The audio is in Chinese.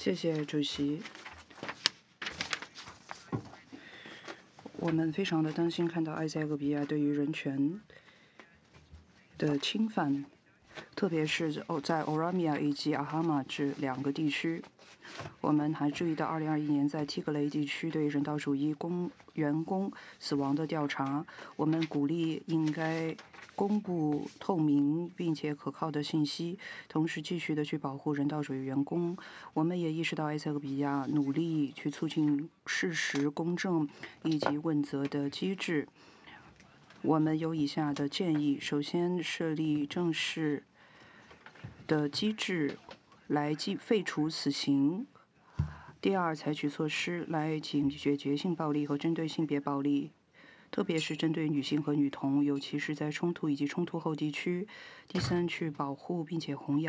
谢谢主席。我们非常的担心看到埃塞俄比亚对于人权的侵犯，特别是在欧拉米亚以及阿哈马这两个地区。我们还注意到2021年在提格雷地区对人道主义员工死亡的调查。我们鼓励应该公布透明并且可靠的信息，同时继续的去保护人道主义员工。我们也意识到埃塞俄比亚努力去促进事实公正以及问责的机制。我们有以下的建议：首先，设立正式的机制来废除死刑；第二，采取措施来解决性暴力和针对性别暴力，特别是针对女性和女童，尤其是在冲突以及冲突后地区；第三，去保护并且弘扬